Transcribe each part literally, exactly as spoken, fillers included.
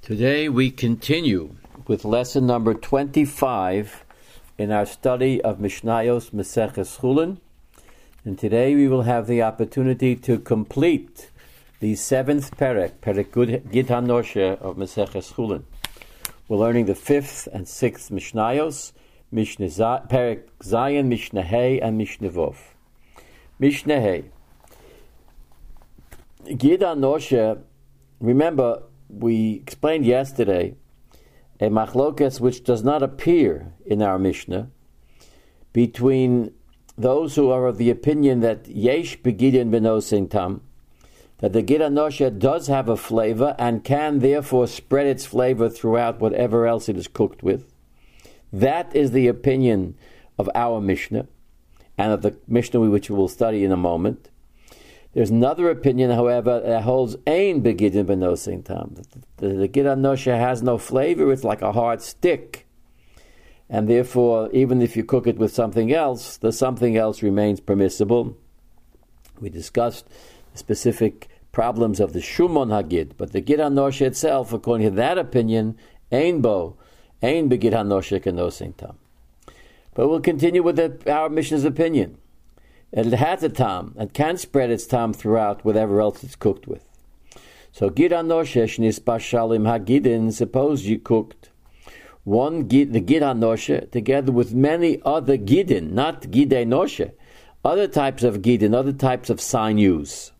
Today we continue with lesson number twenty-five in our study of Mishnayos Maseches Chulin, and today we will have the opportunity to complete the seventh perek, perek Gid HaNoshe of Maseches Chulin. We're learning the fifth and sixth Mishnayos, Mishnah Z- perek Zayin, Mishnah Hey, and Mishnah Vov. Mishnah Hey. Gid HaNoshe, remember, we explained yesterday a machlokas which does not appear in our Mishnah between those who are of the opinion that yesh begidin benosin tam, that the Gid HaNoshe does have a flavor and can therefore spread its flavor throughout whatever else it is cooked with. That is the opinion of our Mishnah and of the Mishnah which we will study in a moment. There's another opinion, however, that holds ein begidin benosin tam. The, the, the Gid HaNoshe has no flavor; it's like a hard stick, and therefore, even if you cook it with something else, the something else remains permissible. We discussed the specific problems of the Shumon Hagid, but the Gid HaNoshe itself, according to that opinion, ein bo, ein begid HaNoshe kenosin tam. But we'll continue with the, our Mishnah's opinion. It has a tam and can spread its tam throughout whatever else it's cooked with. So Gid HaNoshe shnispa shalim hagidin. Suppose you cooked one gid, the Gid HaNoshe, together with many other gidin, not Gidei Noshe, other types of gidin, other types of sinews,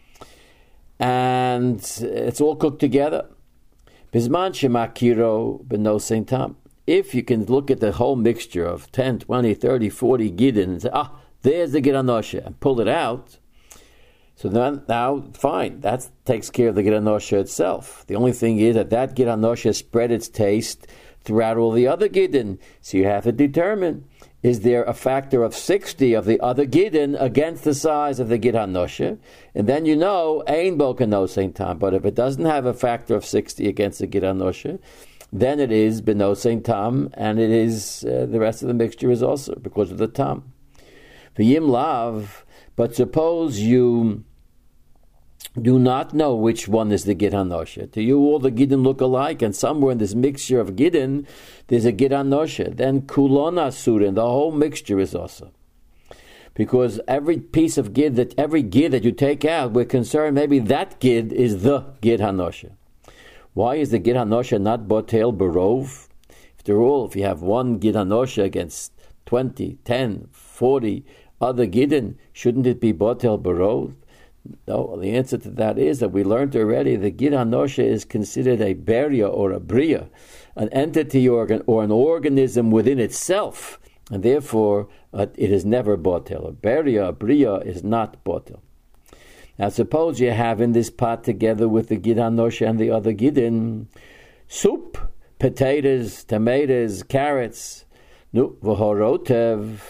and it's all cooked together. Bisman shemakiro benosin tam. If you can look at the whole mixture of ten, twenty, thirty, forty gidin and say, ah, there's the Gid HaNoshe, and pull it out. So then, now, fine, that takes care of the Gid HaNoshe itself. The only thing is that that Gid HaNoshe spread its taste throughout all the other Gidin. So you have to determine, is there a factor of sixty of the other Gidin against the size of the Gid HaNoshe? And then you know, ein bo kenosin tam. But if it doesn't have a factor of sixty against the Gid HaNoshe, then it is benosin tam, and it is, uh, the rest of the mixture is also because of the tam. V'yim lav, but suppose you do not know which one is the Gid HaNoshe. To you, all the Gidin look alike, and somewhere in this mixture of Gidin, there's a Gid HaNoshe. Then kulon asurin, the whole mixture is also. Because every piece of Gid, that every Gid that you take out, we're concerned maybe that Gid is the Gid HaNoshe. Why is the Gid HaNoshe not botel barov? After all, if you have one Gid HaNoshe against twenty, ten, forty other Gidin, shouldn't it be botel barov? No, the answer to that is that we learned already the Gid HaNoshe is considered a beria or a bria, an entity organ or an organism within itself, and therefore uh, it is never botel. A beria, a bria is not botel. Now suppose you have in this pot together with the Gid HaNoshe and the other Gidin soup, potatoes, tomatoes, carrots, no, v'horotev,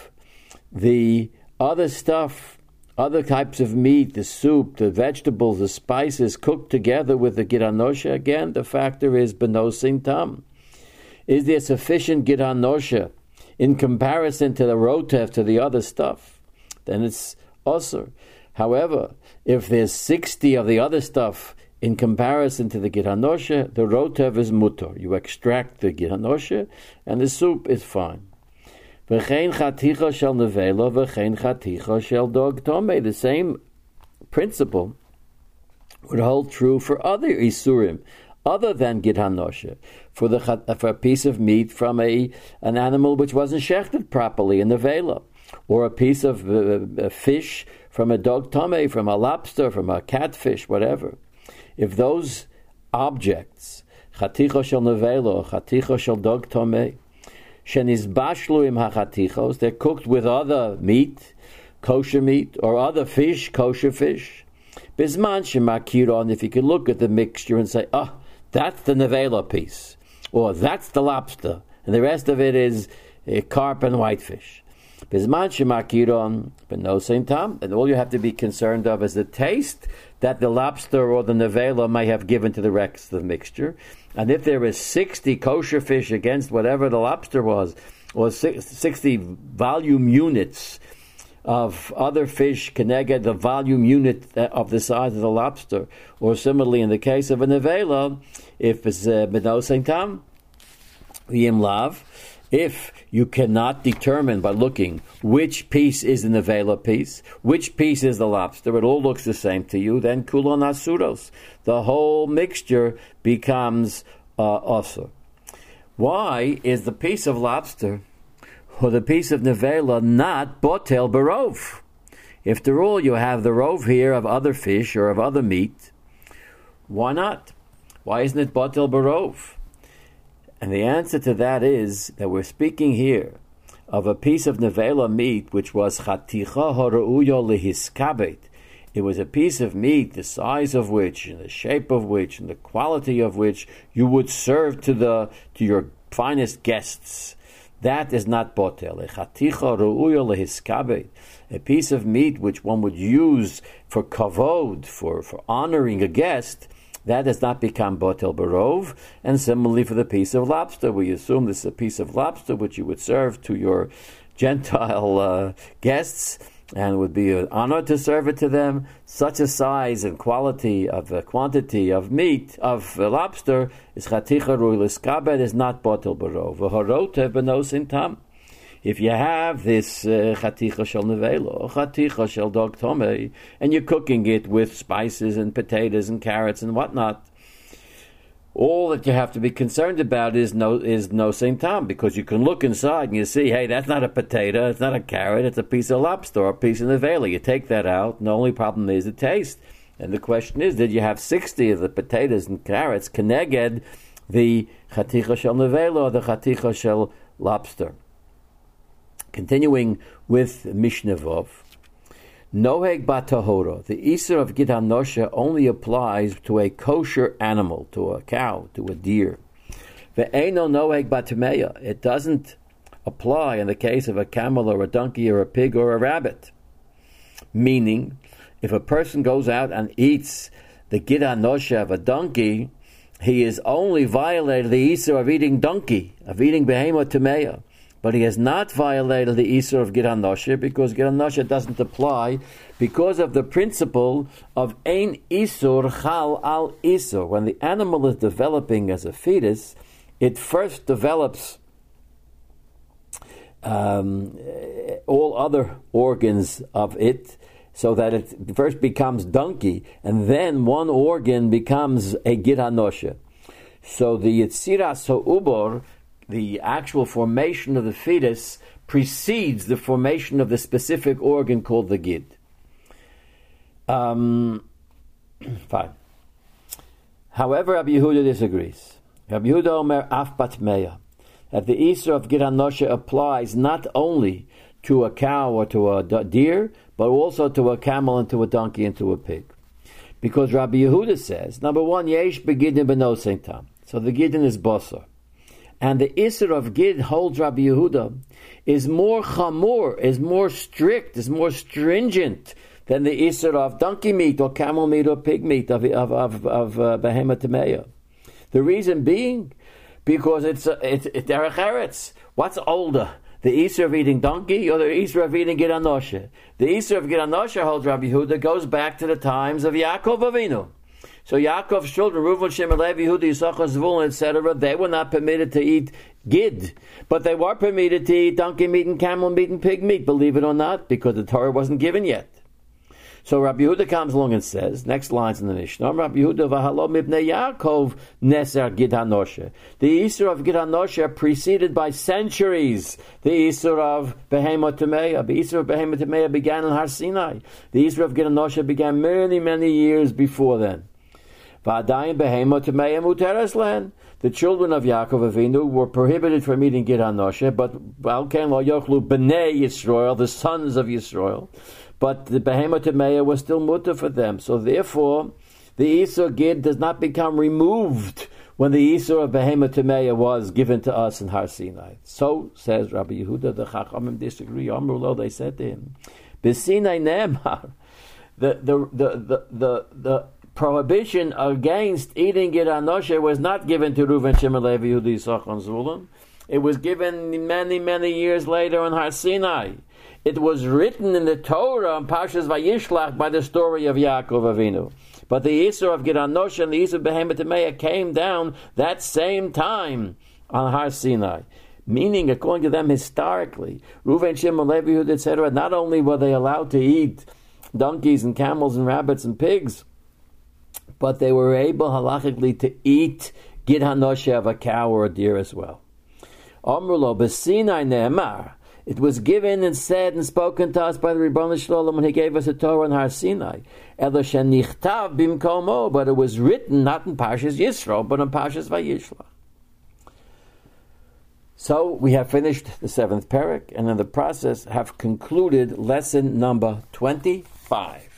the other stuff, other types of meat, the soup, the vegetables, the spices cooked together with the Gid HaNoshe. Again, the factor is benosin tam. Is there sufficient Gid HaNoshe in comparison to the rotev, to the other stuff? Then it's also. However, if there's sixty of the other stuff in comparison to the Gid HaNoshe, the rotev is mutter. You extract the Gid HaNoshe, and the soup is fine. V'chein chaticha shel nevela, v'chein chaticha shel dog tome. The same principle would hold true for other isurim, other than Gid HaNoshe, for the for a piece of meat from a an animal which wasn't shechted properly in the vela, or a piece of uh, a fish from a dog tome, from a lobster, from a catfish, whatever. If those objects, chaticha shel nevela, chaticha shel dog tome, shenizbashlu im hachatichos, they're cooked with other meat, kosher meat, or other fish, kosher fish. Bisman shemakiron, if you can look at the mixture and say, oh, that's the nevela piece, or that's the lobster, and the rest of it is uh, carp and whitefish. Bisman shemakiron, benosin tam, and all you have to be concerned of is the taste that the lobster or the nevela may have given to the rest of the mixture. And if there is sixty kosher fish against whatever the lobster was, or sixty volume units of other fish keneged the volume unit of the size of the lobster, or similarly in the case of a nevela, if it's benosein tam, yim lav, if you cannot determine by looking which piece is the nevela piece, which piece is the lobster, it all looks the same to you, then kulon asuros, the whole mixture becomes uh, osur. Why is the piece of lobster or the piece of nevela not botel barov? After all, you have the rove here of other fish or of other meat. Why not? Why isn't it botel barov? And the answer to that is that we're speaking here of a piece of nevela meat which was chaticha harauyo lehiskabet. It was a piece of meat the size of which, and the shape of which, and the quality of which you would serve to the to your finest guests. That is not botel. A piece of meat which one would use for kavod, for, for honoring a guest, that does not become botel barov. And similarly for the piece of lobster, we assume this is a piece of lobster which you would serve to your Gentile uh, guests, and it would be an honor to serve it to them. Such a size and quality of the quantity of meat, of uh, lobster, is chaticha ruilis is not botel barov. V'horote benosein tam. If you have this chaticha shel nevela, chaticha shel dog tomei, and you're cooking it with spices and potatoes and carrots and whatnot, all that you have to be concerned about is no is nosein tam, because you can look inside and you see, hey, that's not a potato, it's not a carrot, it's a piece of lobster or a piece of nevela. You take that out, and the only problem is the taste. And the question is, did you have sixty of the potatoes and carrots keneged the chaticha shel nevela or the chaticha shel lobster? Continuing with Mishnah Vov, Noheg batahora, the Isur of Gid HaNoshe only applies to a kosher animal, to a cow, to a deer. Ve'eno Noheg batameya, it doesn't apply in the case of a camel or a donkey or a pig or a rabbit. Meaning, if a person goes out and eats the Gid HaNoshe of a donkey, he is only violated the Isur of eating donkey, of eating Behemoth Tameya. But he has not violated the Isur of Gid HaNoshe, because Gid HaNoshe doesn't apply because of the principle of Ein Isur Chal Al Isur. When the animal is developing as a fetus, it first develops um, all other organs of it, so that it first becomes donkey, and then one organ becomes a Gid HaNoshe. So the Yetziras HaUbor, the actual formation of the fetus, precedes the formation of the specific organ called the gid. Um, fine. However, Rabbi Yehuda disagrees. Rabbi Yehuda Omer af batmeya, that the Isur of Gid HaNoshe applies not only to a cow or to a deer, but also to a camel and to a donkey and to a pig. Because Rabbi Yehuda says, number one, yesh begidin benosein tam. So the gidin is basar. And the Isur of Gid, holds Rabbi Yehuda, is more chamor, is more strict, is more stringent than the Isur of donkey meat or camel meat or pig meat of of of, of uh, Behemoth Tameya. The reason being, because it's uh, it's it's derech eretz. What's older, the Isur of eating donkey or the Isur of eating Gid HaNoshe? The Isur of Gid HaNoshe, holds Rabbi Yehuda, goes back to the times of Yaakov Avinu. So Yaakov's children, Reuven, Shimon, Levi, Yehuda, Yisachar, Zvulun, et cetera, they were not permitted to eat gid, but they were permitted to eat donkey meat and camel meat and pig meat, believe it or not, because the Torah wasn't given yet. So Rabbi Yehuda comes along and says, next lines in the Mishnah, Rabbi Yehuda, v'halo mibnei Yaakov neser Gid HaNoshe. The Isur of Gid HaNoshe preceded by centuries the Isur of Behemoth Tameya. The Isur of Behemoth Tameya began in Har Sinai. The Isur of Gid HaNoshe began many, many years before then. The children of Yaakov Avinu were prohibited from eating Gid HaNoshe, but b'nei Yisrael, the sons of Yisrael, but the Behemoth Tameya was still mutter for them. So therefore, the Isur Gid does not become removed when the Isur of Behemoth Tameya was given to us in Har Sinai. So says Rabbi Yehuda. The Chachamim disagree. Amrulo, they said to him, B'sinai Ne'emar, the the the the the, the prohibition against eating Gid HaNoshe was not given to Reuven, Shimon, Levi, Yehuda, Yisachar, and Zvulun. It was given many, many years later on Har Sinai. It was written in the Torah on Parshas Vayishlach by the story of Yaakov Avinu. But the Isur of Gid HaNoshe and the Isur of Behemoth Tameah came down that same time on Har Sinai. Meaning, according to them historically, Reuven, Shimon, Levi, Yehuda, et cetera, not only were they allowed to eat donkeys and camels and rabbits and pigs, but they were able halachically to eat Gid HaNoshe of a cow or a deer as well. Amrulo b'Sinai ne'emar. It was given and said and spoken to us by the Ribbon Shalom when he gave us a Torah on Har Sinai. Elo shenichtav bimkomo, but it was written not in Parshas Yisro, but in Parshas Vayishlach. So we have finished the seventh parak, and in the process have concluded lesson number twenty-five.